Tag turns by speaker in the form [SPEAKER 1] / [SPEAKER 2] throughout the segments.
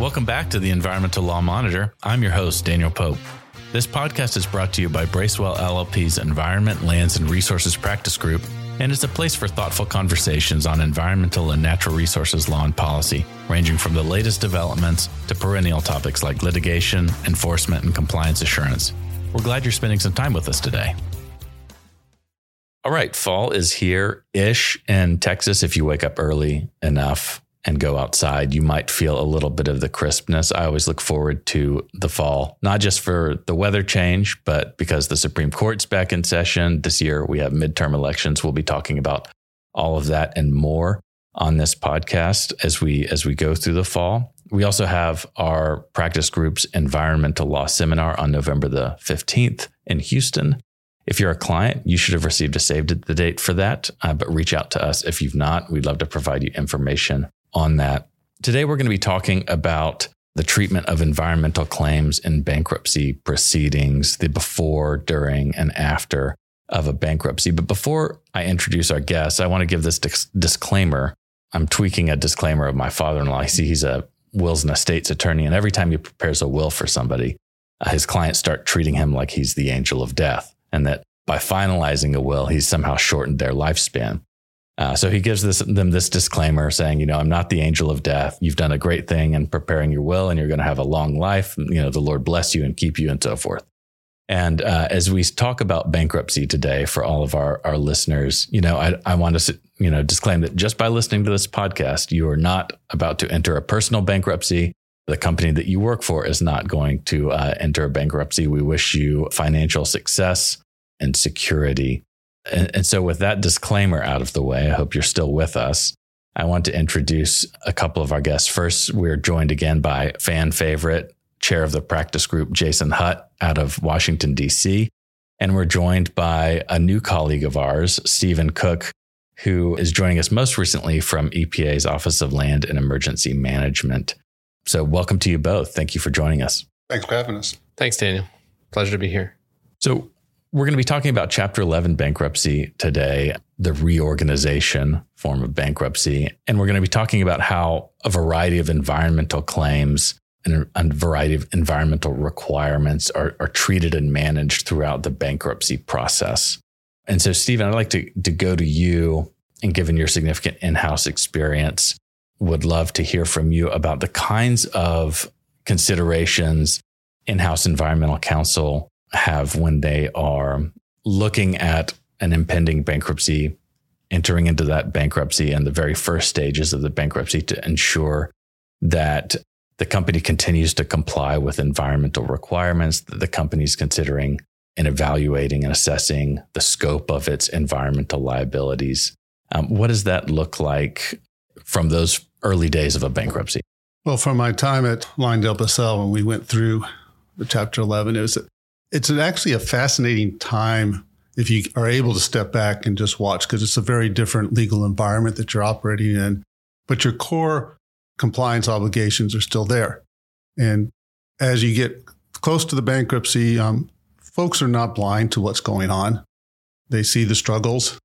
[SPEAKER 1] Welcome back to the Environmental Law Monitor. I'm your host, Daniel Pope. This podcast is brought to you by Bracewell LLP's Environment, Lands, and Resources Practice Group, and it's a place for thoughtful conversations on environmental and natural resources law and policy, ranging from the latest developments to perennial topics like litigation, enforcement, and compliance assurance. We're glad you're spending some time with us today. All right, fall is here-ish in Texas. If you wake up early enough and go outside, you might feel a little bit of the crispness. I always look forward to the fall, not just for the weather change, but because the Supreme Court's back in session. This year, we have midterm elections. We'll be talking about all of that and more on this podcast as we go through the fall. We also have our practice group's environmental law seminar on November the 15th in Houston. If you're a client, you should have received a save the date for that, but reach out to us if you've not. We'd love to provide you information on that. Today, we're going to be talking about the treatment of environmental claims in bankruptcy proceedings, the before, during, and after of a bankruptcy. But before I introduce our guests, I want to give this disclaimer. I'm tweaking a disclaimer of my father-in-law. He's a wills and estates attorney, and every time he prepares a will for somebody, his clients start treating him like he's the angel of death, and that by finalizing a will, he's somehow shortened their lifespan. So he gives them this disclaimer saying, I'm not the angel of death. You've done a great thing in preparing your will, and you're going to have a long life. The Lord bless you and keep you and so forth. And as we talk about bankruptcy today for all of our listeners, I want to, disclaim that just by listening to this podcast, you are not about to enter a personal bankruptcy. The company that you work for is not going to enter a bankruptcy. We wish you financial success and security. And so with that disclaimer out of the way, I hope you're still with us. I want to introduce a couple of our guests. First, we're joined again by fan favorite, chair of the practice group, Jason Hutt out of Washington, D.C. And we're joined by a new colleague of ours, Stephen Cook, who is joining us most recently from EPA's Office of Land and Emergency Management. So welcome to you both. Thank you for joining us.
[SPEAKER 2] Thanks for having us.
[SPEAKER 3] Thanks, Daniel. Pleasure to be here.
[SPEAKER 1] So we're going to be talking about Chapter 11 bankruptcy today, the reorganization form of bankruptcy. And we're going to be talking about how a variety of environmental claims and a variety of environmental requirements are treated and managed throughout the bankruptcy process. And so, Stephen, I'd like to go to you, and given your significant in-house experience, would love to hear from you about the kinds of considerations in-house environmental counsel have when they are looking at an impending bankruptcy, entering into that bankruptcy and the very first stages of the bankruptcy to ensure that the company continues to comply with environmental requirements, that the company is considering and evaluating and assessing the scope of its environmental liabilities. What does that look like from those early days of a bankruptcy?
[SPEAKER 2] Well, from my time at LyondellBasell, when we went through the Chapter 11, it's actually a fascinating time if you are able to step back and just watch, because it's a very different legal environment that you're operating in, but your core compliance obligations are still there. And as you get close to the bankruptcy, folks are not blind to what's going on. They see the struggles,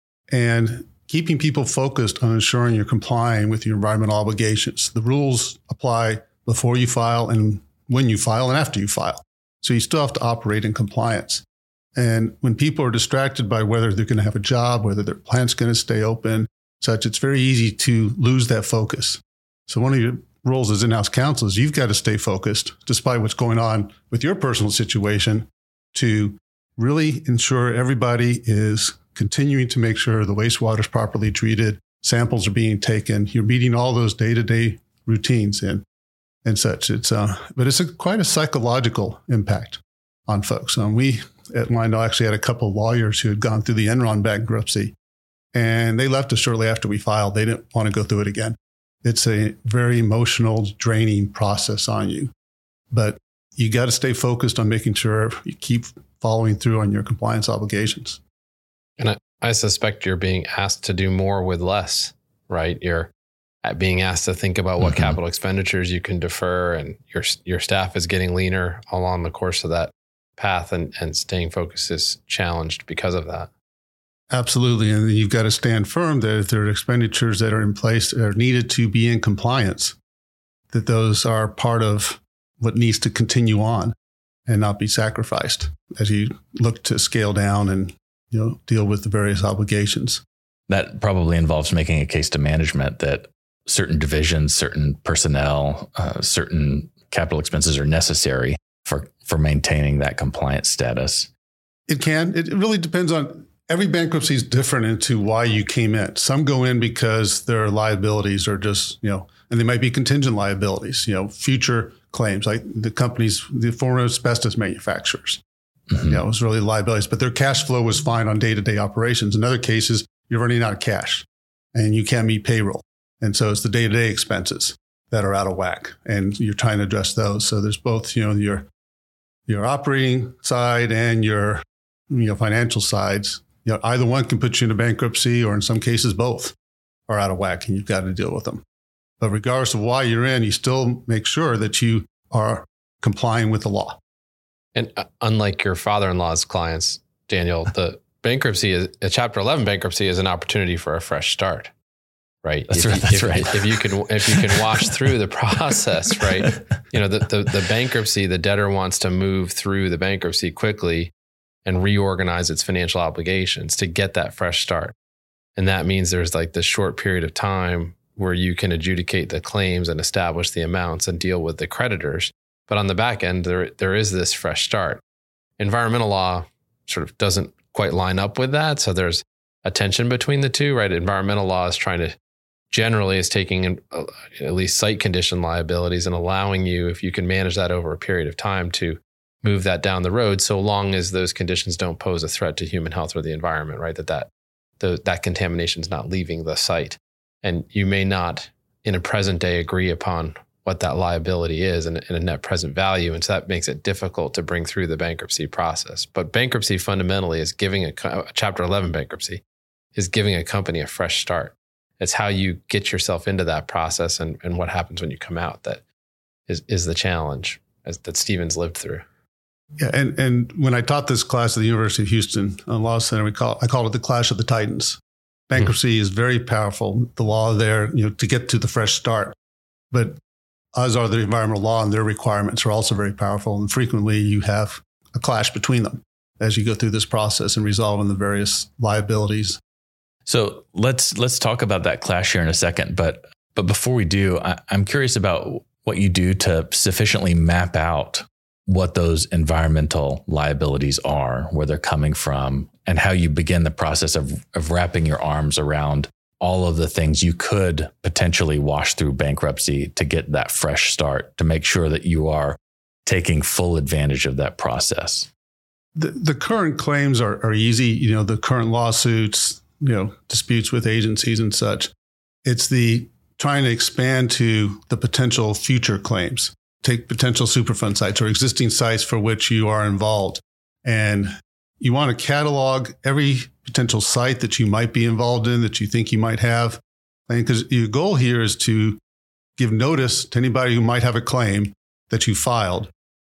[SPEAKER 2] and keeping people focused on ensuring you're complying with your environmental obligations. The rules apply before you file and when you file and after you file. So you still have to operate in compliance. And when people are distracted by whether they're going to have a job, whether their plant's going to stay open, such, it's very easy to lose that focus. So one of your roles as in-house counsel is you've got to stay focused, despite what's going on with your personal situation, to really ensure everybody is continuing to make sure the wastewater is properly treated, samples are being taken, you're meeting all those day-to-day routines and such. But it's quite a psychological impact on folks. We at Lyondell actually had a couple of lawyers who had gone through the Enron bankruptcy, and they left us shortly after we filed. They didn't want to go through it again. It's a very emotional, draining process on you. But you got to stay focused on making sure you keep following through on your compliance obligations.
[SPEAKER 3] And I suspect you're being asked to do more with less, right? You're being asked to think about what capital expenditures you can defer, and your staff is getting leaner along the course of that path, and staying focused is challenged because of that.
[SPEAKER 2] Absolutely. And you've got to stand firm that if there are expenditures that are in place that are needed to be in compliance, that those are part of what needs to continue on and not be sacrificed as you look to scale down and deal with the various obligations.
[SPEAKER 1] That probably involves making a case to management that certain divisions, certain personnel, certain capital expenses are necessary for maintaining that compliance status.
[SPEAKER 2] It can. It really depends on, every bankruptcy is different into why you came in. Some go in because their liabilities are just, and they might be contingent liabilities, future claims, like the former asbestos manufacturers.
[SPEAKER 1] Mm-hmm.
[SPEAKER 2] It was really liabilities, but their cash flow was fine on day-to-day operations. In other cases, you're running out of cash and you can't meet payroll. And so it's the day-to-day expenses that are out of whack, and you're trying to address those. So there's both, your operating side and your financial sides. Either one can put you into bankruptcy, or in some cases, both are out of whack and you've got to deal with them. But regardless of why you're in, you still make sure that you are complying with the law.
[SPEAKER 3] And unlike your father-in-law's clients, Daniel, the bankruptcy is a Chapter 11 bankruptcy is an opportunity for a fresh start, right?
[SPEAKER 1] That's right.
[SPEAKER 3] If you can wash through the process, right? The bankruptcy, the debtor wants to move through the bankruptcy quickly and reorganize its financial obligations to get that fresh start. And that means there's like this short period of time where you can adjudicate the claims and establish the amounts and deal with the creditors. But on the back end, there is this fresh start. Environmental law sort of doesn't quite line up with that. So there's a tension between the two, right? Environmental law is taking at least site condition liabilities and allowing you, if you can manage that over a period of time, to move that down the road, so long as those conditions don't pose a threat to human health or the environment, right? That contamination is not leaving the site. And you may not, in a present day, agree upon what that liability is and a net present value. And so that makes it difficult to bring through the bankruptcy process. But bankruptcy fundamentally is giving a Chapter 11 bankruptcy is giving a company a fresh start. It's how you get yourself into that process and what happens when you come out that is the challenge that Stephen's lived through.
[SPEAKER 2] Yeah, and when I taught this class at the University of Houston Law Center, I called it the Clash of the Titans. Bankruptcy is very powerful. The law there, to get to the fresh start, but as are the environmental law and their requirements are also very powerful. And frequently you have a clash between them as you go through this process and resolving the various liabilities.
[SPEAKER 1] So let's talk about that clash here in a second. But before we do, I'm curious about what you do to sufficiently map out what those environmental liabilities are, where they're coming from, and how you begin the process of wrapping your arms around all of the things you could potentially wash through bankruptcy to get that fresh start, to make sure that you are taking full advantage of that process.
[SPEAKER 2] The current claims are easy, the current lawsuits, disputes with agencies and such. It's the trying to expand to the potential future claims. Take potential Superfund sites or existing sites for which you are involved. And you want to catalog every potential site that you might be involved in, that you think you might have. Because your goal here is to give notice to anybody who might have a claim that you filed,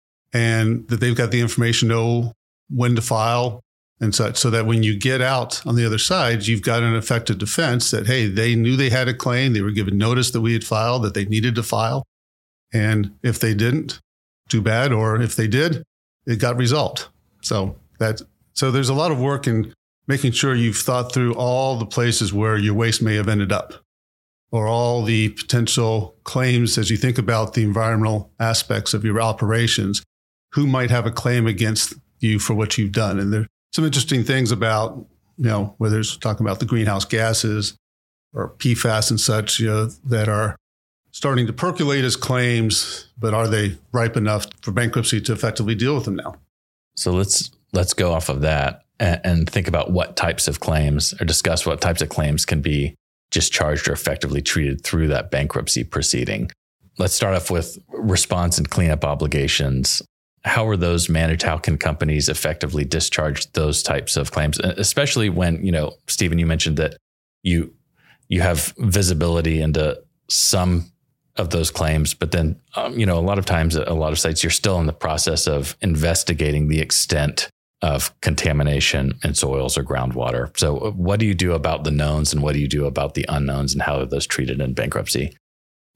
[SPEAKER 2] and that they've got the information to know when to file and such, so that when you get out on the other side, you've got an effective defense that, hey, they knew they had a claim, they were given notice that we had filed, that they needed to file. And if they didn't, too bad. Or if they did, it got resolved. So there's a lot of work in making sure you've thought through all the places where your waste may have ended up, or all the potential claims as you think about the environmental aspects of your operations, who might have a claim against you for what you've done. And there's some interesting things about, whether it's talking about the greenhouse gases or PFAS and such, that are starting to percolate as claims, but are they ripe enough for bankruptcy to effectively deal with them now?
[SPEAKER 1] So let's go off of that and think about what types of claims, or discuss what types of claims can be discharged or effectively treated through that bankruptcy proceeding. Let's start off with response and cleanup obligations. How are those managed? How can companies effectively discharge those types of claims? Especially when, Stephen, you mentioned that you have visibility into some of those claims, but then, a lot of times at a lot of sites, you're still in the process of investigating the extent of contamination in soils or groundwater. So what do you do about the knowns, and what do you do about the unknowns, and how are those treated in bankruptcy?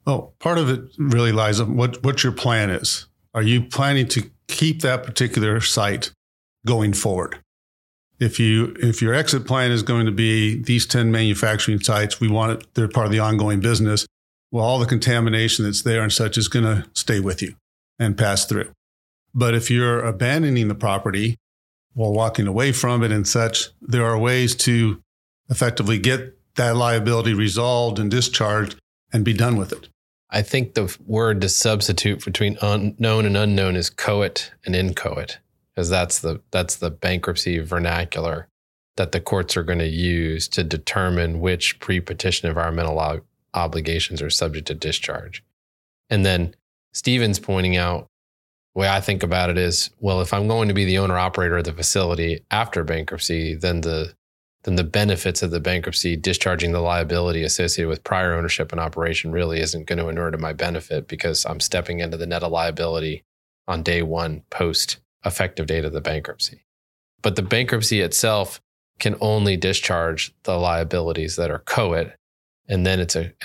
[SPEAKER 2] Oh, part of it really lies on what your plan is. Are you planning to keep that particular site going forward? If your exit plan is going to be these 10 manufacturing sites, we want it, they're part of the ongoing business. Well, all the contamination that's there and such is going to stay with you and pass through. But if you're abandoning the property or walking away from it and such, there are ways to effectively get that liability resolved and discharged and be done with it.
[SPEAKER 3] I think the word to substitute between unknown and unknown is coit and inchoate, because that's the bankruptcy vernacular that the courts are going to use to determine which pre-petition environmental obligations are subject to discharge. And then Stephen's pointing out, the way I think about it is, well, if I'm going to be the owner operator of the facility after bankruptcy, then the benefits of the bankruptcy discharging the liability associated with prior ownership and operation really isn't going to inure to my benefit, because I'm stepping into the net of liability on day one post effective date of the bankruptcy. But the bankruptcy itself can only discharge the liabilities that are coit, and then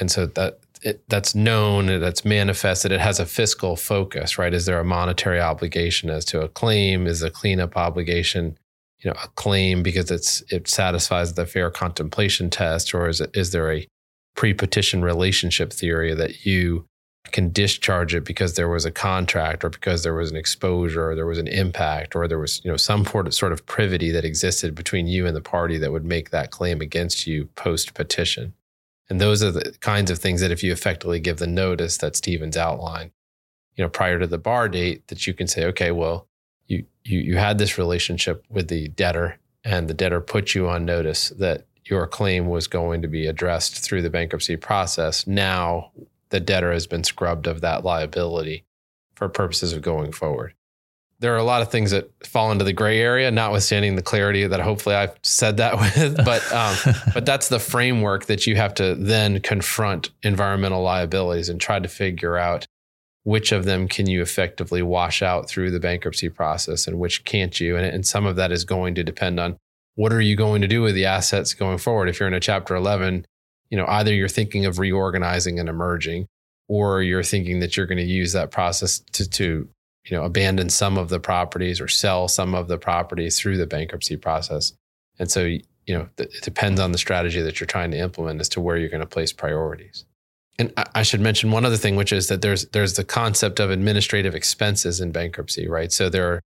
[SPEAKER 3] that's known, that's manifested. It has a fiscal focus, right? Is there a monetary obligation as to a claim? Is a cleanup obligation, a claim because it satisfies the fair contemplation test, or is there a pre-petition relationship theory that you can discharge it because there was a contract, or because there was an exposure, or there was an impact, or there was some sort of privity that existed between you and the party that would make that claim against you post-petition. And those are the kinds of things that if you effectively give the notice that Stephen's outlined, prior to the bar date, that you can say, okay, well, you had this relationship with the debtor, and the debtor put you on notice that your claim was going to be addressed through the bankruptcy process. Now the debtor has been scrubbed of that liability for purposes of going forward. There are a lot of things that fall into the gray area, notwithstanding the clarity that hopefully I've said that with, but that's the framework that you have to then confront environmental liabilities and try to figure out which of them can you effectively wash out through the bankruptcy process and which can't you. And some of that is going to depend on what are you going to do with the assets going forward. If you're in a Chapter 11, either you're thinking of reorganizing and emerging, or you're thinking that you're going to use that process to abandon some of the properties or sell some of the properties through the bankruptcy process. And so, it depends on the strategy that you're trying to implement as to where you're going to place priorities. And I should mention one other thing, which is that there's the concept of administrative expenses in bankruptcy, right? So there are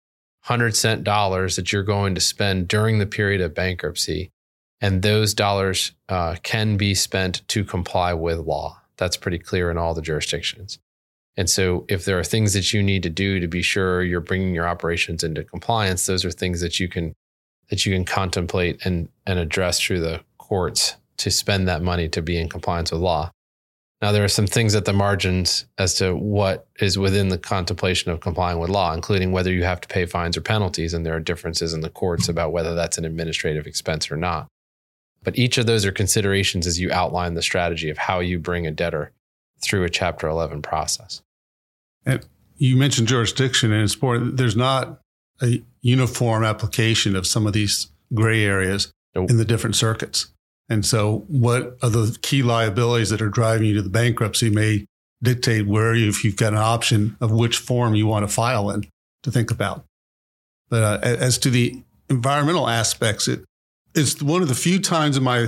[SPEAKER 3] $100 that you're going to spend during the period of bankruptcy, and those dollars can be spent to comply with law. That's pretty clear in all the jurisdictions. And so if there are things that you need to do to be sure you're bringing your operations into compliance, those are things that you can contemplate and address through the courts to spend that money to be in compliance with law. Now, there are some things at the margins as to what is within the contemplation of complying with law, including whether you have to pay fines or penalties. And there are differences in the courts about whether that's an administrative expense or not. But each of those are considerations as you outline the strategy of how you bring a debtor through a Chapter 11 process.
[SPEAKER 2] And you mentioned jurisdiction, and it's important. There's not a uniform application of some of these gray areas in the different circuits. And so what are the key liabilities that are driving you to the bankruptcy may dictate if you've got an option of which form you want to file in to think about. But as to the environmental aspects, it's one of the few times in my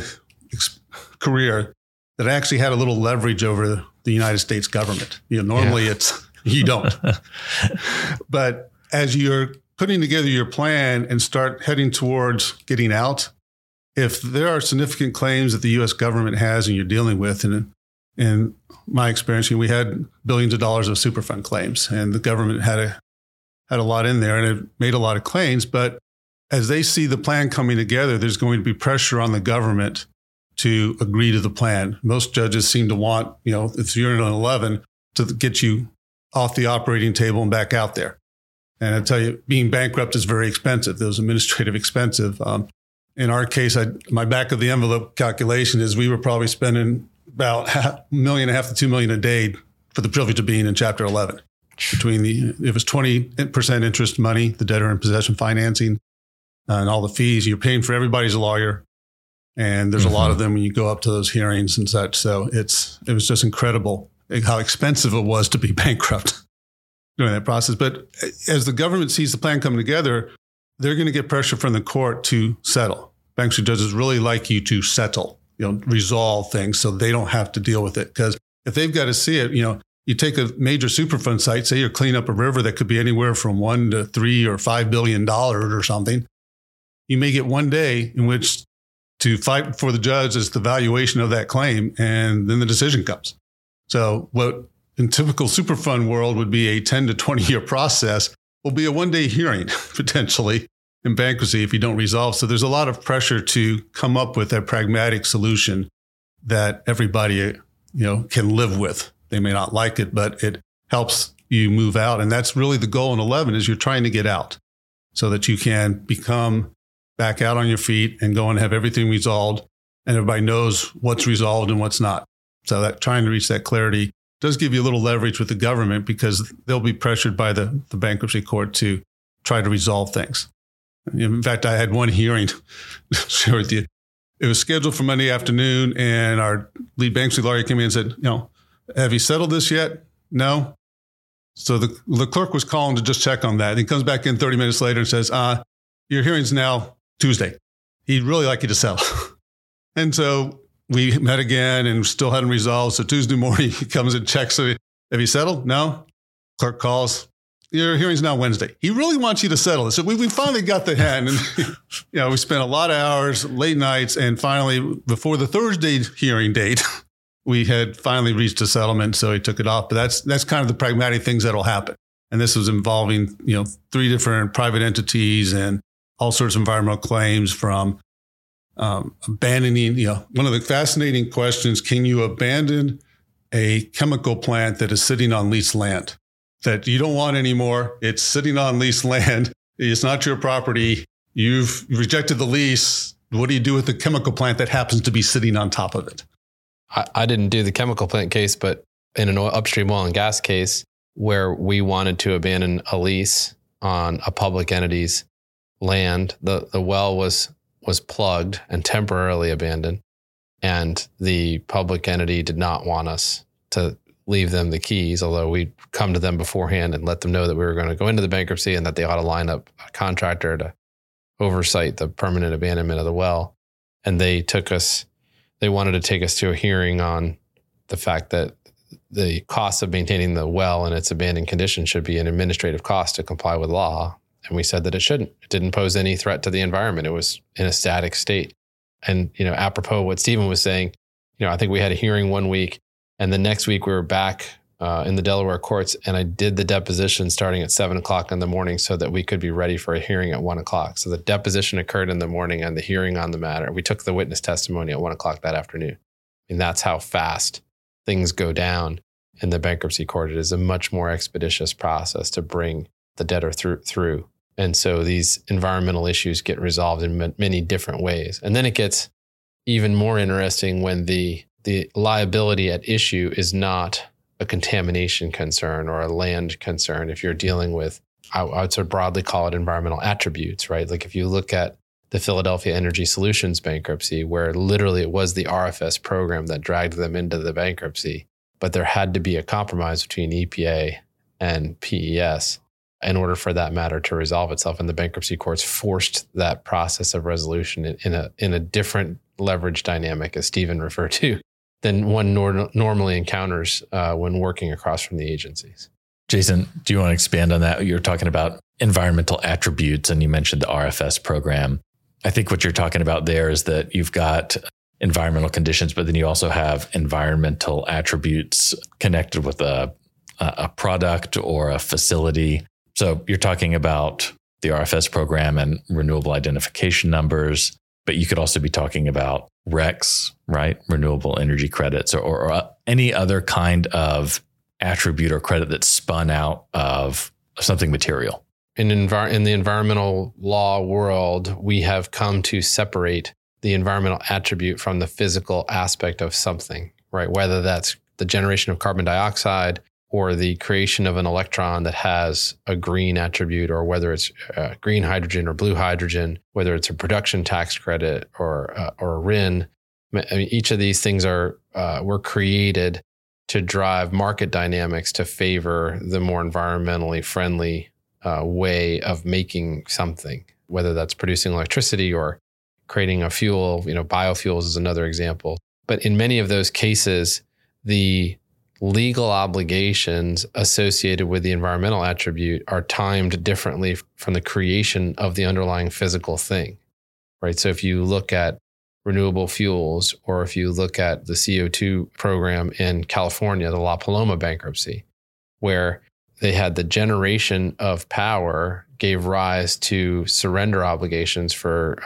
[SPEAKER 2] career that I actually had a little leverage over the United States government. Normally you don't. But as you're putting together your plan and start heading towards getting out, if there are significant claims that the U.S. government has and you're dealing with, and in my experience, we had billions of dollars of Superfund claims, and the government had a lot in there, and it made a lot of claims. But as they see the plan coming together, there's going to be pressure on the government to agree to the plan. Most judges seem to want, if you're in an 11, to get you off the operating table and back out there. And I tell you, being bankrupt is very expensive. Those administrative expensive. In our case, my back of the envelope calculation is we were probably spending about $1.5 million to $2 million a day for the privilege of being in Chapter 11. It was 20% interest money, the debtor in possession financing, and all the fees. You're paying for everybody's lawyer, and there's a lot of them when you go up to those hearings and such. So it was just incredible. how expensive it was to be bankrupt during that process. But as the government sees the plan coming together, they're going to get pressure from the court to settle. Bankruptcy judges really like you to settle, resolve things so they don't have to deal with it. Because if they've got to see it, you take a major Superfund site, say you're cleaning up a river that could be anywhere from $1 to $3 or $5 billion or something. You may get one day in which to fight before the judge is the valuation of that claim, and then the decision comes. So what in typical Superfund world would be a 10 to 20 year process will be a one-day hearing potentially in bankruptcy if you don't resolve. So there's a lot of pressure to come up with a pragmatic solution that everybody, can live with. They may not like it, but it helps you move out. And that's really the goal in 11 is you're trying to get out so that you can become back out on your feet and go and have everything resolved. And everybody knows what's resolved and what's not. So that trying to reach that clarity does give you a little leverage with the government because they'll be pressured by the bankruptcy court to try to resolve things. In fact, I had one hearing, share with you. It was scheduled for Monday afternoon, and our lead bankruptcy lawyer came in and said, have you settled this yet? No. So the clerk was calling to just check on that. And he comes back in 30 minutes later and says, your hearing's now Tuesday. He'd really like you to settle. And so we met again and still hadn't resolved. So Tuesday morning, he comes and checks. Have you settled? No. Clerk calls. Your hearing's now Wednesday. He really wants you to settle. So we finally got the hen. And, we spent a lot of hours, late nights. And finally, before the Thursday hearing date, we had finally reached a settlement. So he took it off. But that's kind of the pragmatic things that'll happen. And this was involving, 3 different private entities and all sorts of environmental claims from abandoning, one of the fascinating questions, can you abandon a chemical plant that is sitting on leased land that you don't want anymore? It's sitting on leased land. It's not your property. You've rejected the lease. What do you do with the chemical plant that happens to be sitting on top of it?
[SPEAKER 3] I didn't do the chemical plant case, but in an upstream oil and gas case where we wanted to abandon a lease on a public entity's land, the well was plugged and temporarily abandoned. And the public entity did not want us to leave them the keys, although we'd come to them beforehand and let them know that we were going to go into the bankruptcy and that they ought to line up a contractor to oversight the permanent abandonment of the well. And they wanted to take us to a hearing on the fact that the cost of maintaining the well in its abandoned condition should be an administrative cost to comply with law. And we said that it shouldn't. It didn't pose any threat to the environment. It was in a static state. And, apropos what Stephen was saying, I think we had a hearing one week and the next week we were back in the Delaware courts, and I did the deposition starting at 7:00 in the morning so that we could be ready for a hearing at 1:00. So the deposition occurred in the morning and the hearing on the matter. We took the witness testimony at 1:00 that afternoon. And that's how fast things go down in the bankruptcy court. It is a much more expeditious process to bring the debtor through. And so these environmental issues get resolved in many different ways. And then it gets even more interesting when the liability at issue is not a contamination concern or a land concern. If you're dealing with, I would sort of broadly call it environmental attributes, right? Like if you look at the Philadelphia Energy Solutions bankruptcy, where literally it was the RFS program that dragged them into the bankruptcy, but there had to be a compromise between EPA and PES in order for that matter to resolve itself. And the bankruptcy courts forced that process of resolution in a different leverage dynamic, as Stephen referred to, than one normally encounters when working across from the agencies.
[SPEAKER 1] Jason, do you want to expand on that? You're talking about environmental attributes and you mentioned the RFS program. I think what you're talking about there is that you've got environmental conditions, but then you also have environmental attributes connected with a product or a facility. So you're talking about the RFS program and renewable identification numbers, but you could also be talking about RECs, right? Renewable energy credits or any other kind of attribute or credit that's spun out of something material.
[SPEAKER 3] In the environmental law world, we have come to separate the environmental attribute from the physical aspect of something, right? Whether that's the generation of carbon dioxide or the creation of an electron that has a green attribute, or whether it's green hydrogen or blue hydrogen, whether it's a production tax credit or a RIN. I mean, each of these things were created to drive market dynamics to favor the more environmentally friendly way of making something, whether that's producing electricity or creating a fuel. Biofuels is another example. But in many of those cases, the legal obligations associated with the environmental attribute are timed differently from the creation of the underlying physical thing, right? So if you look at renewable fuels, or if you look at the CO2 program in California, the La Paloma bankruptcy, where they had the generation of power gave rise to surrender obligations for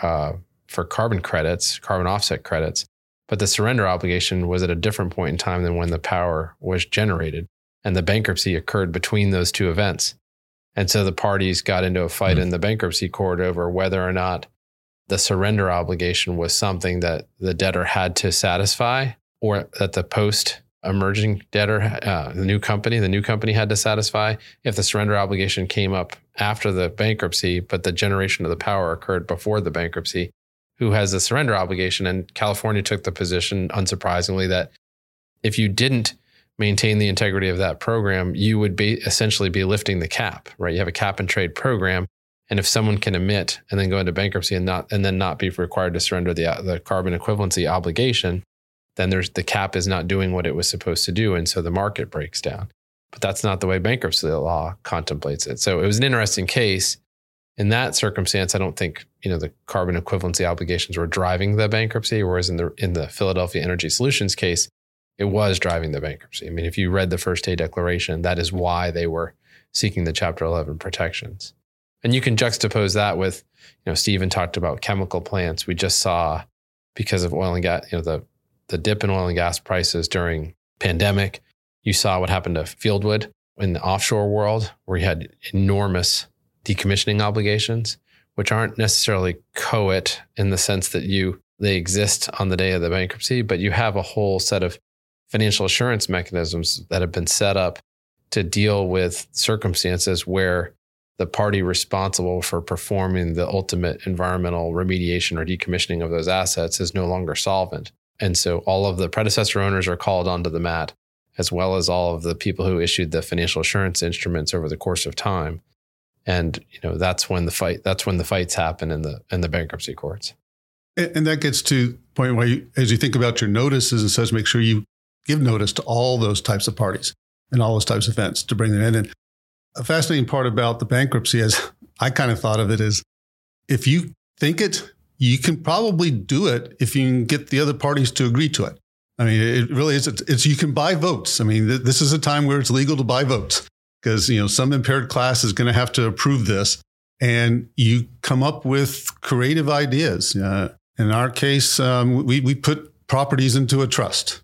[SPEAKER 3] carbon credits, carbon offset credits. But the surrender obligation was at a different point in time than when the power was generated. And the bankruptcy occurred between those two events. And so the parties got into a fight in the bankruptcy court over whether or not the surrender obligation was something that the debtor had to satisfy, or that the post-emerging debtor, the new company had to satisfy. If the surrender obligation came up after the bankruptcy, but the generation of the power occurred before the bankruptcy, who has the surrender obligation? And California took the position, unsurprisingly, that if you didn't maintain the integrity of that program, you would essentially be lifting the cap, right? You have a cap and trade program. And if someone can emit and then go into bankruptcy and then not be required to surrender the carbon equivalency obligation, then the cap is not doing what it was supposed to do. And so the market breaks down. But that's not the way bankruptcy law contemplates it. So it was an interesting case. In that circumstance, I don't think the carbon equivalency obligations were driving the bankruptcy, whereas in the Philadelphia Energy Solutions case, it was driving the bankruptcy. I mean, if you read the first day declaration, that is why they were seeking the Chapter 11 protections. And you can juxtapose that with, Stephen talked about chemical plants. We just saw, because of oil and gas, the dip in oil and gas prices during pandemic, you saw what happened to Fieldwood in the offshore world, where you had enormous decommissioning obligations, which aren't necessarily COIT in the sense that they exist on the day of the bankruptcy, but you have a whole set of financial assurance mechanisms that have been set up to deal with circumstances where the party responsible for performing the ultimate environmental remediation or decommissioning of those assets is no longer solvent. And so all of the predecessor owners are called onto the mat, as well as all of the people who issued the financial assurance instruments over the course of time. And that's when the fights happen in the bankruptcy courts.
[SPEAKER 2] And that gets to the point where as you think about your notices and such, make sure you give notice to all those types of parties and all those types of events to bring them in. And a fascinating part about the bankruptcy, as I kind of thought of it, is if you think it, you can probably do it if you can get the other parties to agree to it. I mean, it really is. It's you can buy votes. I mean, this is a time where it's legal to buy votes because, some impaired class is going to have to approve this, and you come up with creative ideas. In our case, we put properties into a trust.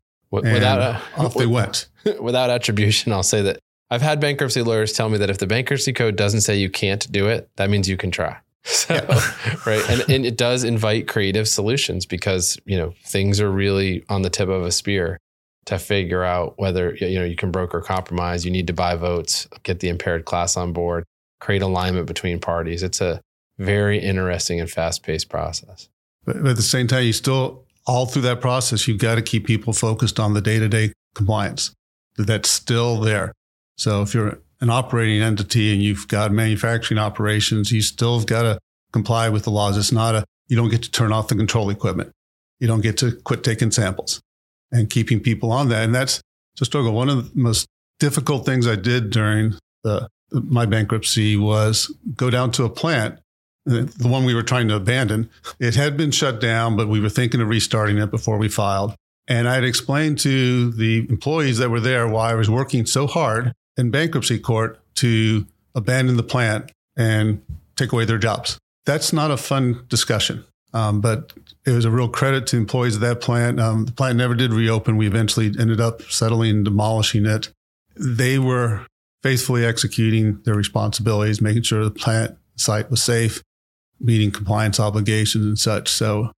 [SPEAKER 2] Off they went.
[SPEAKER 3] Without attribution, I'll say that I've had bankruptcy lawyers tell me that if the bankruptcy code doesn't say you can't do it, that means you can try. So, right. And it does invite creative solutions because, things are really on the tip of a spear to figure out whether, you can broker compromise, you need to buy votes, get the impaired class on board, create alignment between parties. It's a very interesting and fast-paced process.
[SPEAKER 2] But at the same time, you still, all through that process, you've got to keep people focused on the day-to-day compliance. That's still there. So if you're an operating entity and you've got manufacturing operations, you still have got to comply with the laws. It's not you don't get to turn off the control equipment. You don't get to quit taking samples and keeping people on that. And that's a struggle. One of the most difficult things I did during my bankruptcy was go down to a plant, the one we were trying to abandon. It had been shut down, but we were thinking of restarting it before we filed. And I had explained to the employees that were there why I was working so hard in bankruptcy court to abandon the plant and take away their jobs. That's not a fun discussion, but it was a real credit to employees of that plant. The plant never did reopen. We eventually ended up settling and demolishing it. They were faithfully executing their responsibilities, making sure the plant site was safe, meeting compliance obligations and such. So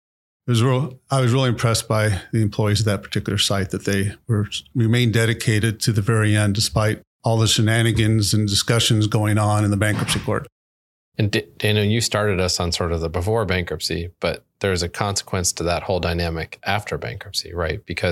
[SPEAKER 2] I was really impressed by the employees of that particular site, that they remained dedicated to the very end, despite all the shenanigans and discussions going on in the bankruptcy court.
[SPEAKER 3] And Daniel, you started us on sort of the before bankruptcy, but there's a consequence to that whole dynamic after bankruptcy, right? Because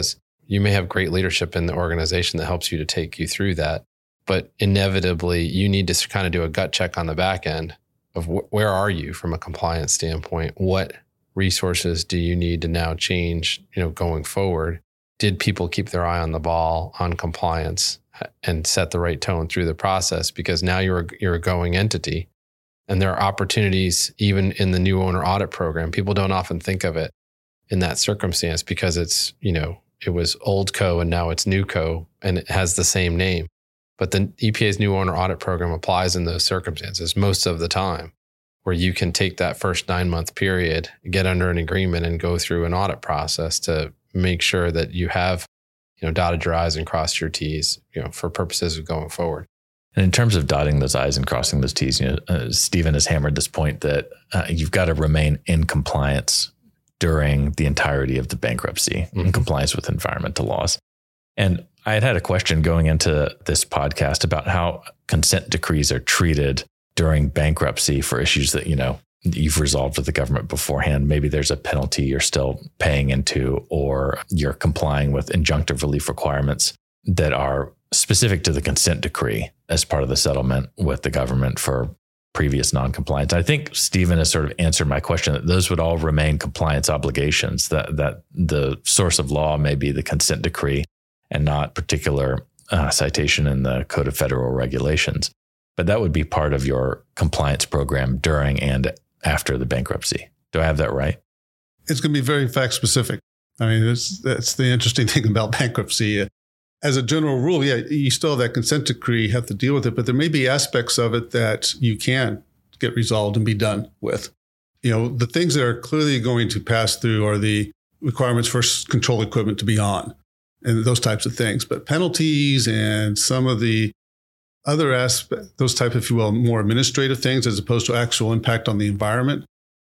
[SPEAKER 3] you may have great leadership in the organization that helps you to take you through that. But inevitably, you need to kind of do a gut check on the back end of where are you from a compliance standpoint? What resources do you need to now change, going forward? Did people keep their eye on the ball on compliance and set the right tone through the process? Because now you're a going entity, and there are opportunities even in the new owner audit program. People don't often think of it in that circumstance because it's, it was old co and now it's new co and it has the same name. But the EPA's new owner audit program applies in those circumstances most of the time, where you can take that first 9-month period, get under an agreement and go through an audit process to make sure that you have, dotted your I's and crossed your T's, for purposes of going forward.
[SPEAKER 1] And in terms of dotting those I's and crossing those T's, Stephen has hammered this point that you've got to remain in compliance during the entirety of the bankruptcy, in compliance with environmental laws. And I had a question going into this podcast about how consent decrees are treated during bankruptcy for issues that, you've resolved with the government beforehand. Maybe there's a penalty you're still paying into, or you're complying with injunctive relief requirements that are specific to the consent decree as part of the settlement with the government for previous non-compliance. I think Stephen has sort of answered my question that those would all remain compliance obligations, that the source of law may be the consent decree and not particular citation in the Code of Federal Regulations. But that would be part of your compliance program during and after the bankruptcy. Do I have that right?
[SPEAKER 2] It's going to be very fact specific. I mean, that's the interesting thing about bankruptcy. As a general rule, you still have that consent decree, have to deal with it, but there may be aspects of it that you can get resolved and be done with. The things that are clearly going to pass through are the requirements for control equipment to be on and those types of things. But penalties and some of the other aspects, those type, if you will, more administrative things as opposed to actual impact on the environment,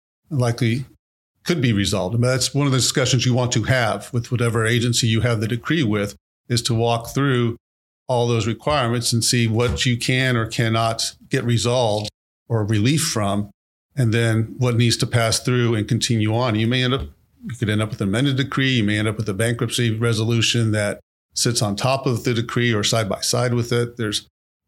[SPEAKER 2] likely could be resolved. But that's one of the discussions you want to have with whatever agency you have the decree with, is to walk through all those requirements and see what you can or cannot get resolved or relief from, and then what needs to pass through and continue on. You could end up with an amended decree. You may end up with a bankruptcy resolution that sits on top of the decree or side by side with it. There's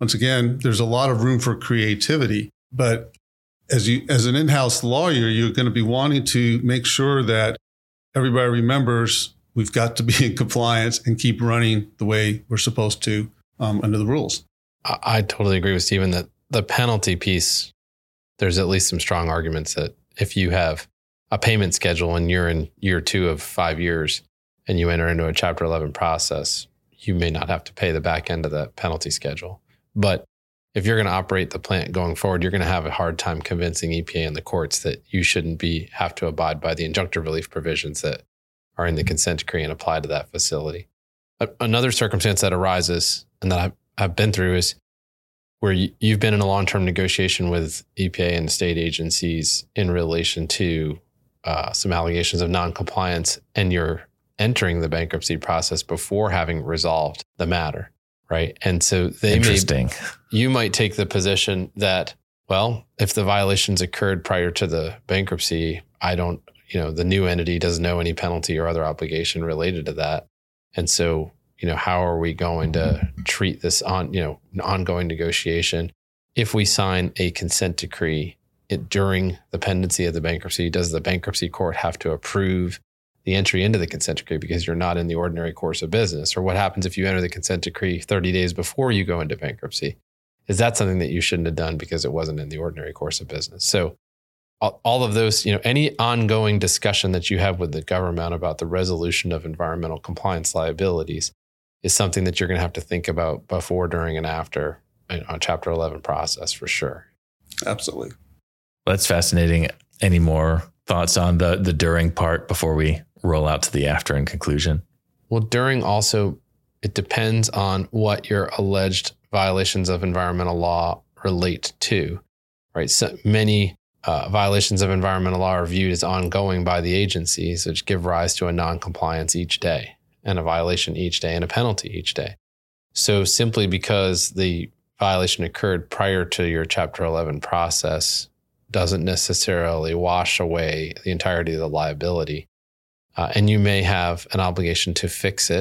[SPEAKER 2] a lot of room for creativity, but as an in-house lawyer, you're going to be wanting to make sure that everybody remembers we've got to be in compliance and keep running the way we're supposed to under the rules.
[SPEAKER 3] I totally agree with Stephen that the penalty piece, there's at least some strong arguments that if you have a payment schedule and you're in year 2 of 5 years and you enter into a Chapter 11 process, you may not have to pay the back end of the penalty schedule. But if you're going to operate the plant going forward, you're going to have a hard time convincing EPA and the courts that you shouldn't have to abide by the injunctive relief provisions that are in the consent decree and apply to that facility. Another circumstance that arises and that I've been through is where you've been in a long-term negotiation with EPA and state agencies in relation to some allegations of non-compliance, and you're entering the bankruptcy process before having resolved the matter, right? And so you might take the position that, well, if the violations occurred prior to the bankruptcy, the new entity doesn't know any penalty or other obligation related to that. And so, how are we going to treat this an ongoing negotiation? If we sign a consent decree during the pendency of the bankruptcy, does the bankruptcy court have to approve the entry into the consent decree because you're not in the ordinary course of business? Or what happens if you enter the consent decree 30 days before you go into bankruptcy? Is that something that you shouldn't have done because it wasn't in the ordinary course of business? So all of those, any ongoing discussion that you have with the government about the resolution of environmental compliance liabilities is something that you're going to have to think about before, during, and after a Chapter 11 process for sure.
[SPEAKER 2] Absolutely.
[SPEAKER 1] That's fascinating. Any more thoughts on the during part before we roll out to the after and conclusion?
[SPEAKER 3] Well, during also, it depends on what your alleged violations of environmental law relate to, right? So many violations of environmental law are viewed as ongoing by the agencies, which give rise to a non-compliance each day and a violation each day and a penalty each day. So simply because the violation occurred prior to your Chapter 11 process doesn't necessarily wash away the entirety of the liability. And you may have an obligation to fix it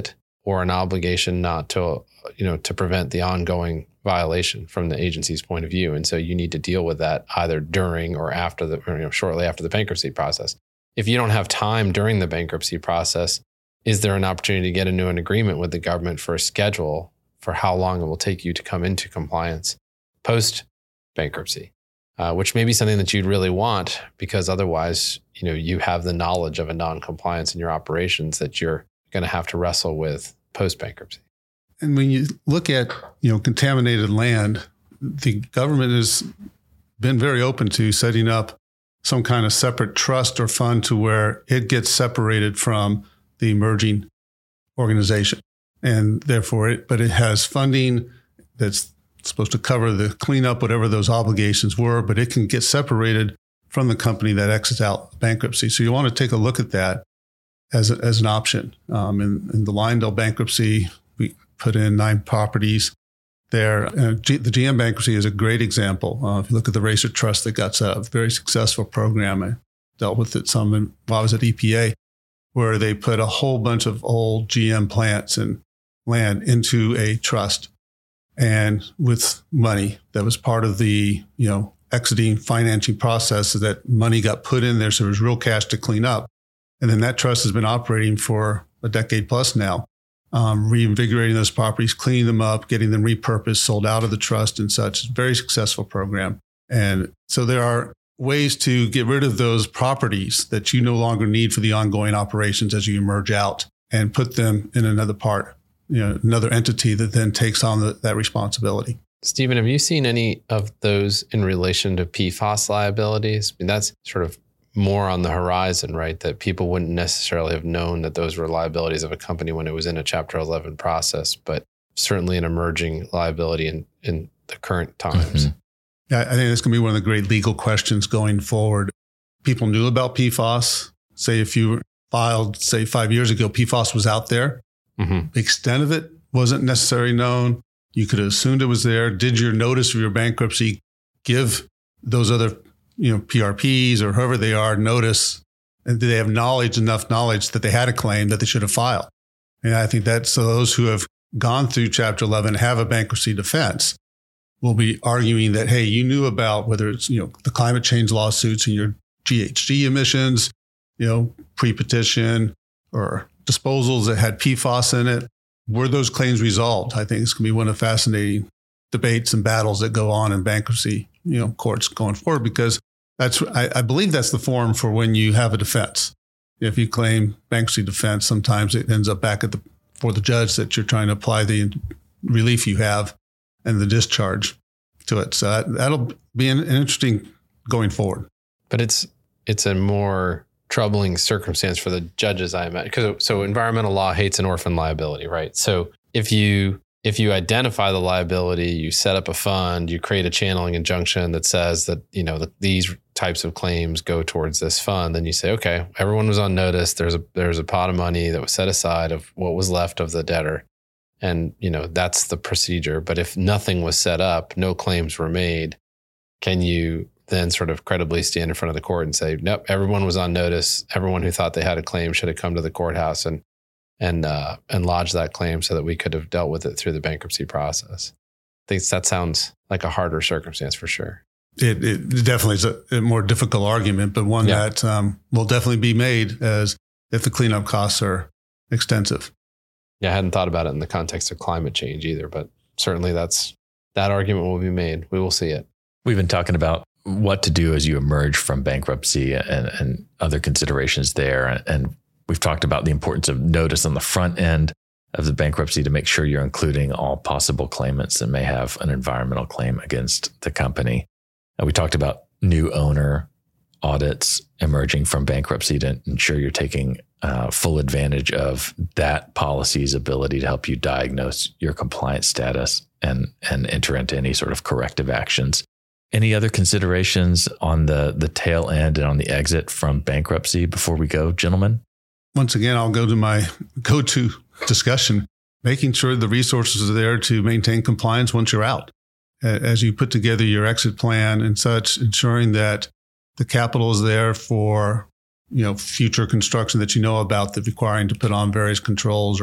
[SPEAKER 3] or an obligation not to, to prevent the ongoing violation from the agency's point of view. And so you need to deal with that either during or after shortly after the bankruptcy process. If you don't have time during the bankruptcy process, is there an opportunity to get into an agreement with the government for a schedule for how long it will take you to come into compliance post bankruptcy, which may be something that you'd really want, because otherwise, you have the knowledge of a non-compliance in your operations that you're going to have to wrestle with post bankruptcy.
[SPEAKER 2] And when you look at, contaminated land, the government has been very open to setting up some kind of separate trust or fund to where it gets separated from the emerging organization. And therefore, but it has funding that's supposed to cover the cleanup, whatever those obligations were, but it can get separated from the company that exits out bankruptcy. So you want to take a look at that as an option. In the Lyondell bankruptcy, we put in 9 properties there. The GM bankruptcy is a great example. If you look at the Racer Trust that got set up, very successful program. I dealt with it some while I was at EPA, where they put a whole bunch of old GM plants and land into a trust, and with money that was part of the, exiting financing process, so that money got put in there. So there was real cash to clean up. And then that trust has been operating for a decade plus now, reinvigorating those properties, cleaning them up, getting them repurposed, sold out of the trust and such. It's a very successful program. And so there are ways to get rid of those properties that you no longer need for the ongoing operations as you emerge out, and put them in another part, another entity that then takes on that responsibility.
[SPEAKER 3] Stephen, have you seen any of those in relation to PFAS liabilities? I mean, that's sort of more on the horizon, right? That people wouldn't necessarily have known that those were liabilities of a company when it was in a Chapter 11 process, but certainly an emerging liability in the current times.
[SPEAKER 2] Mm-hmm. Yeah, I think that's going to be one of the great legal questions going forward. People knew about PFAS. Say if you filed, 5 years ago, PFAS was out there. Mm-hmm. The extent of it wasn't necessarily known. You could have assumed it was there. Did your notice of your bankruptcy give those other, PRPs or whoever they are notice? And did they have enough knowledge that they had a claim that they should have filed? And I think that's so those who have gone through Chapter 11 have a bankruptcy defense will be arguing that, hey, you knew about whether it's, the climate change lawsuits and your GHG emissions, pre-petition or disposals that had PFAS in it. Were those claims resolved? I think it's going to be one of the fascinating debates and battles that go on in bankruptcy, courts going forward, because I believe that's the form for when you have a defense. If you claim bankruptcy defense, sometimes it ends up back for the judge that you're trying to apply the relief you have and the discharge to it. So that'll be an interesting going forward.
[SPEAKER 3] But it's a more troubling circumstance for the judges, I imagine. So environmental law hates an orphan liability, right? So if you identify the liability, you set up a fund, you create a channeling injunction that says that, these types of claims go towards this fund, then you say, okay, everyone was on notice. There's a pot of money that was set aside of what was left of the debtor. And, that's the procedure. But if nothing was set up, no claims were made, can you then sort of credibly stand in front of the court and say, nope, everyone was on notice. Everyone who thought they had a claim should have come to the courthouse and lodge that claim so that we could have dealt with it through the bankruptcy process. I think that sounds like a harder circumstance for sure.
[SPEAKER 2] It definitely is a more difficult argument, but one that will definitely be made as if the cleanup costs are extensive.
[SPEAKER 3] Yeah, I hadn't thought about it in the context of climate change either, but certainly that argument will be made. We will see it.
[SPEAKER 1] We've been talking about what to do as you emerge from bankruptcy and other considerations there. And we've talked about the importance of notice on the front end of the bankruptcy to make sure you're including all possible claimants that may have an environmental claim against the company. And we talked about new owner audits emerging from bankruptcy to ensure you're taking full advantage of that policy's ability to help you diagnose your compliance status and enter into any sort of corrective actions. Any other considerations on the tail end and on the exit from bankruptcy before we go, gentlemen?
[SPEAKER 2] Once again, I'll go to my go-to discussion, making sure the resources are there to maintain compliance once you're out. As you put together your exit plan and such, ensuring that the capital is there for, future construction that about, that requiring to put on various controls or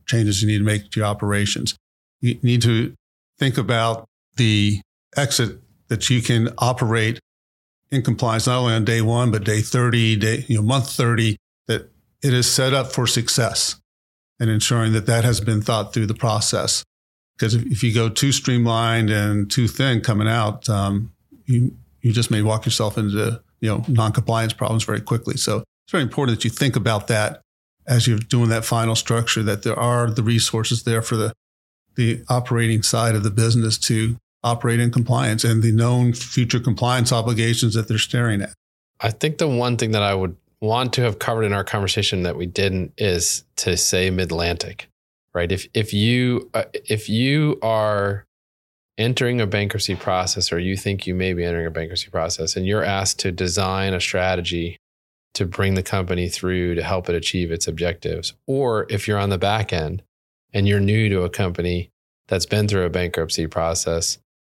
[SPEAKER 2] changes you need to make to your operations. You need to think about the exit that you can operate in compliance, not only on day 1, but day 30, month 30, that it is set up for success, and ensuring that that has been thought through the process. Because if you go too streamlined and too thin coming out, you just may walk yourself into non-compliance problems very quickly. So it's very important that you think about that as you're doing that final structure, that there are the resources there for the operating side of the business to operate in compliance and the known future compliance obligations that they're staring at.
[SPEAKER 3] I think the one thing that I would want to have covered in our conversation that we didn't is to say Mid-Atlantic, right? If you are entering a bankruptcy process, or you think you may be entering a bankruptcy process, and you're asked to design a strategy to bring the company through to help it achieve its objectives, or if you're on the back end and you're new to a company that's been through a bankruptcy process,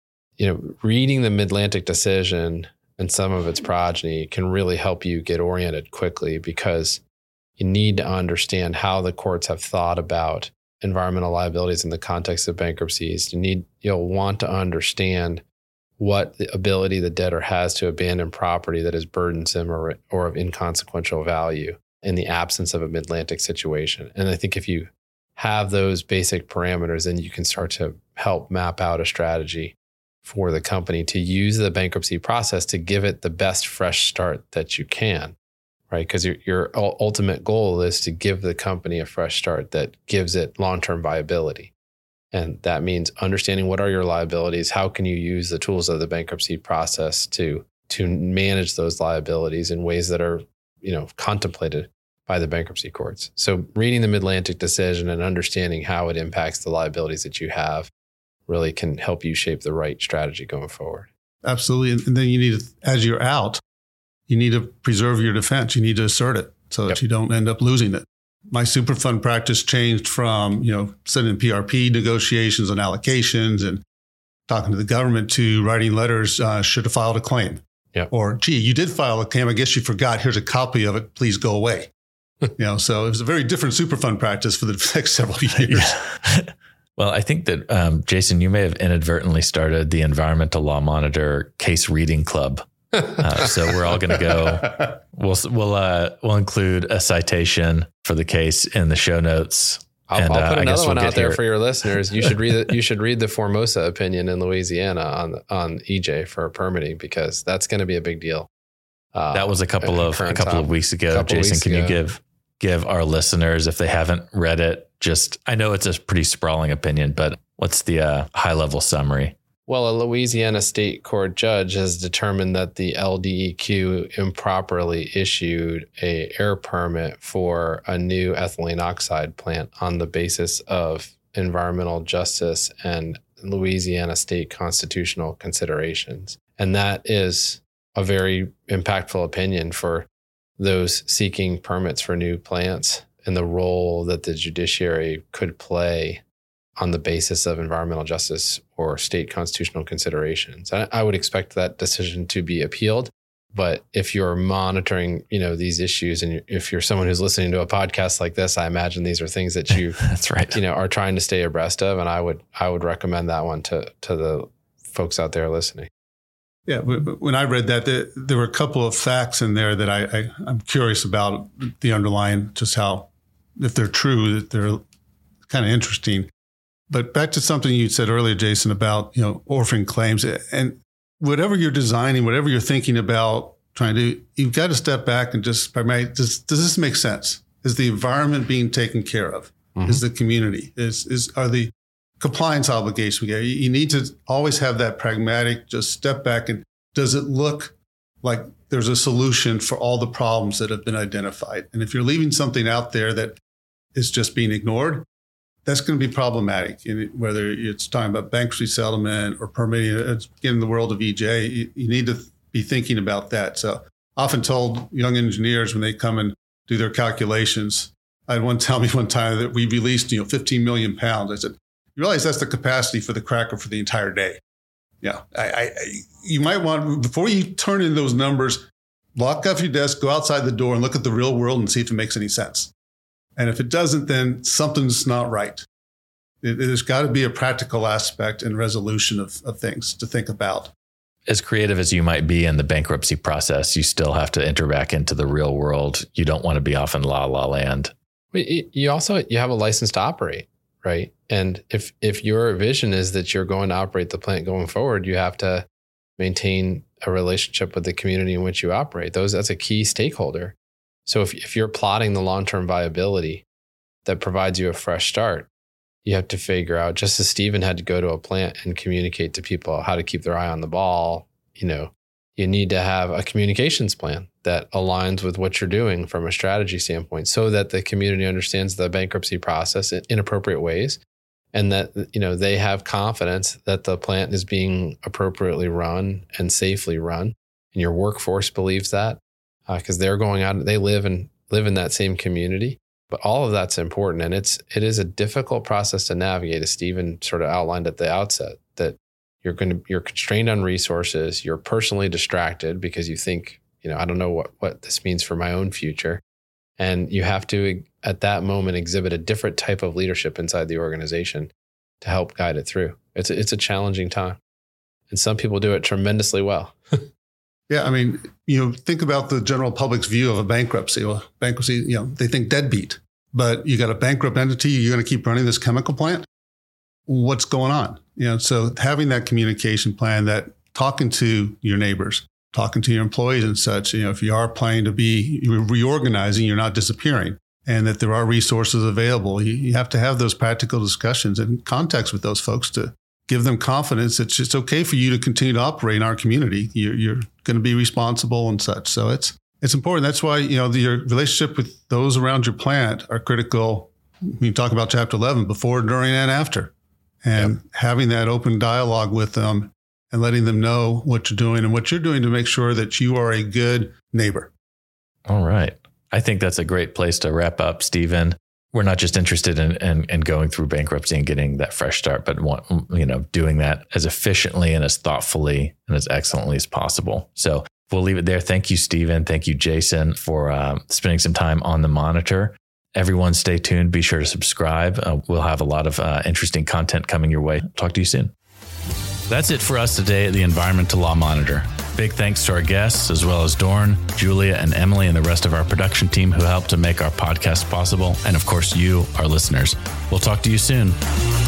[SPEAKER 3] reading the Mid-Atlantic decision and some of its progeny can really help you get oriented quickly, because you need to understand how the courts have thought about environmental liabilities in the context of bankruptcies. You'll want to understand what the ability the debtor has to abandon property that is burdensome or of inconsequential value in the absence of a Mid-Atlantic situation. And I think if you have those basic parameters, then you can start to help map out a strategy for the company to use the bankruptcy process to give it the best fresh start that you can, right? Because your ultimate goal is to give the company a fresh start that gives it long-term viability. And that means understanding what are your liabilities, how can you use the tools of the bankruptcy process to manage those liabilities in ways that are, contemplated by the bankruptcy courts. So reading the Mid-Atlantic decision and understanding how it impacts the liabilities that you have really can help you shape the right strategy going forward.
[SPEAKER 2] Absolutely. And then you need to, as you're out, you need to preserve your defense. You need to assert it so that you don't end up losing it. My Superfund practice changed from, sending PRP negotiations and allocations and talking to the government to writing letters, should have filed a claim.
[SPEAKER 3] Yep.
[SPEAKER 2] Or, gee, you did file a claim. I guess you forgot. Here's a copy of it. Please go away. So it was a very different Superfund practice for the next several years.
[SPEAKER 1] Yeah. Well, I think that, Jason, you may have inadvertently started the Environmental Law Monitor case reading club. So we're all going to go. We'll include a citation for the case in the show notes.
[SPEAKER 3] I'll put another one out there for your listeners. You should read the Formosa opinion in Louisiana on EJ for permitting, because that's going to be a big deal.
[SPEAKER 1] That was a couple of weeks ago. Jason, can you give our listeners, if they haven't read it, I know it's a pretty sprawling opinion, but what's the high level summary?
[SPEAKER 3] Well, a Louisiana state court judge has determined that the LDEQ improperly issued an air permit for a new ethylene oxide plant on the basis of environmental justice and Louisiana state constitutional considerations. And that is a very impactful opinion for those seeking permits for new plants and the role that the judiciary could play on the basis of environmental justice or state constitutional considerations. I would expect that decision to be appealed. But if you're monitoring, these issues, and if you're someone who's listening to a podcast like this, I imagine these are things that you,
[SPEAKER 1] that's right,
[SPEAKER 3] are trying to stay abreast of. And I would recommend that one to the folks out there listening.
[SPEAKER 2] Yeah, when I read that, there were a couple of facts in there that I'm curious about, the underlying, just how, if they're true, that they're kind of interesting. But back to something you said earlier, Jason, about, orphan claims, and whatever you're designing, whatever you're thinking about trying to do, you've got to step back and just, does this make sense? Is the environment being taken care of? Mm-hmm. Is the community? Are the compliance obligations we get? You need to always have that pragmatic, just step back, and does it look like there's a solution for all the problems that have been identified? And if you're leaving something out there that is just being ignored, that's going to be problematic. Whether it's talking about bankruptcy settlement or permitting, it's in the world of EJ, you need to be thinking about that. So I often told young engineers when they come and do their calculations, I had one tell me one time that we released 15 million pounds. I said, you realize that's the capacity for the cracker for the entire day. Yeah, you might want, before you turn in those numbers, lock up your desk, go outside the door and look at the real world and see if it makes any sense. And if it doesn't, then something's not right. There's got to be a practical aspect and resolution of things to think about.
[SPEAKER 1] As creative as you might be in the bankruptcy process, you still have to enter back into the real world. You don't want to be off in la la land.
[SPEAKER 3] You have a license to operate, right? And if your vision is that you're going to operate the plant going forward, you have to maintain a relationship with the community in which you operate. That's a key stakeholder. So if you're plotting the long-term viability that provides you a fresh start, you have to figure out, just as Stephen had to go to a plant and communicate to people how to keep their eye on the ball, you need to have a communications plan that aligns with what you're doing from a strategy standpoint so that the community understands the bankruptcy process in appropriate ways and that, they have confidence that the plant is being appropriately run and safely run. And your workforce believes that because they're going out, they live in that same community. But all of that's important. And it is a difficult process to navigate, as Stephen sort of outlined at the outset, that you're constrained on resources. You're personally distracted because you think, I don't know what this means for my own future. And you have to, at that moment, exhibit a different type of leadership inside the organization to help guide it through. It's a challenging time. And some people do it tremendously well.
[SPEAKER 2] Yeah, I mean, think about the general public's view of a bankruptcy. Well, bankruptcy, they think deadbeat. But you got a bankrupt entity, you're going to keep running this chemical plant? What's going on? So having that communication plan, that talking to your neighbors, talking to your employees and such, if you are planning to be reorganizing, you're not disappearing, and that there are resources available, you have to have those practical discussions and contacts with those folks to give them confidence that it's okay for you to continue to operate in our community. You're going to be responsible and such. So it's important. That's why, your relationship with those around your plant are critical. We talk about Chapter 11 before, during, and after. And having that open dialogue with them and letting them know what you're doing and what you're doing to make sure that you are a good neighbor.
[SPEAKER 1] All right. I think that's a great place to wrap up, Stephen. We're not just interested in going through bankruptcy and getting that fresh start, but doing that as efficiently and as thoughtfully and as excellently as possible. So we'll leave it there. Thank you, Stephen. Thank you, Jason, for spending some time on the monitor. Everyone stay tuned. Be sure to subscribe. We'll have a lot of interesting content coming your way. Talk to you soon. That's it for us today at the Environmental Law Monitor. Big thanks to our guests, as well as Dorn, Julia, and Emily, and the rest of our production team who helped to make our podcast possible. And of course, you, our listeners. We'll talk to you soon.